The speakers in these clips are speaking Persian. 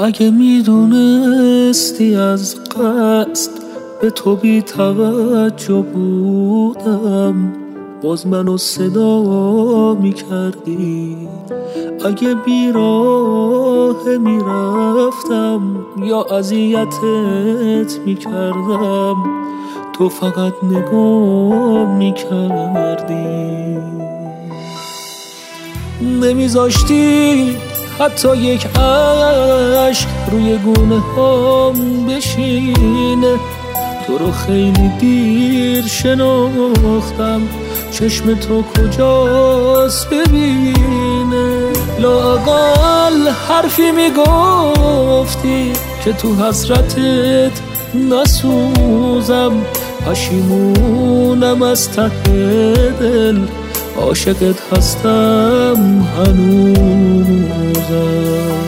اگه میدونستی از قصد به تو بی توجه بودم باز منو صدا میکردی. اگه بیراه میرفتم یا اذیتت میکردم تو فقط نگاه میکردی. نمیذاشتی حتی یک عشق روی گونه هم بشینه. تو رو خیلی دیر شناختم، چشم تو کجاست ببینه. لااقل حرفی میگفتی که تو حسرتت نسوزم. پشیمونم از ته دل، عاشقت هستم هنوزم.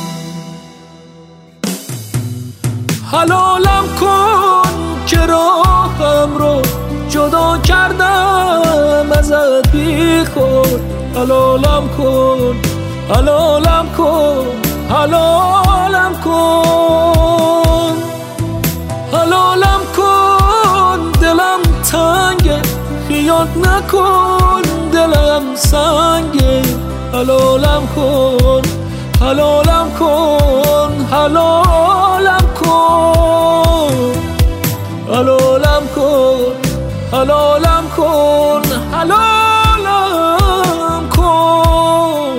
حلالم کن که راهم رو جدا کردم ازت بی خود. حلالم کن، حلالم کن، حلالم کن، حلالم کن. دلم تنگه خیال نکن، دلم سنگه. حلالم کن، حلالم کن، حلالم کن، حلالم کن، حلالم کن، حلالم کن.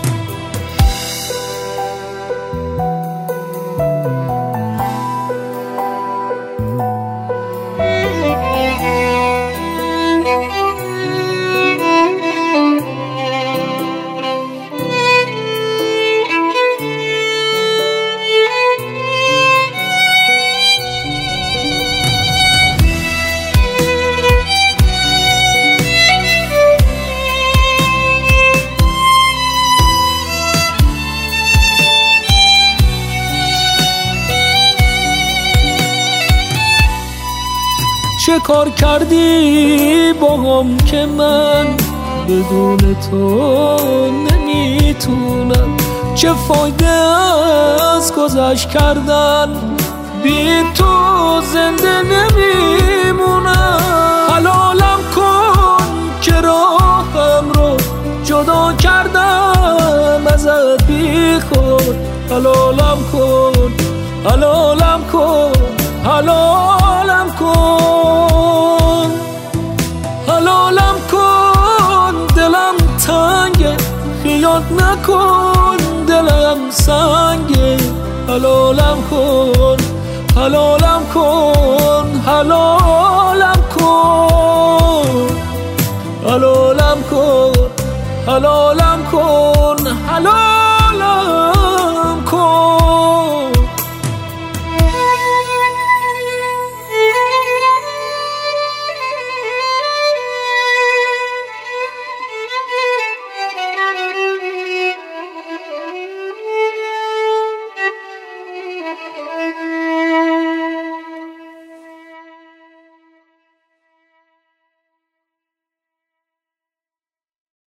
چه کار کردی با هم که من بدون تو نمیتونم؟ چه فایده از گذشت کردن، بی تو زنده نمیمونم. حلالم کن که راهم رو جدا کردم ازت بی خود. حلالم کن، حلالم کن، حلالم کن، حلالم کن. دلم تنگه خیال نکن، دلم سنگه. حلالم کن، حلالم کن، حلالم کن، حلالم کن، حلالم کن، حلالم کن.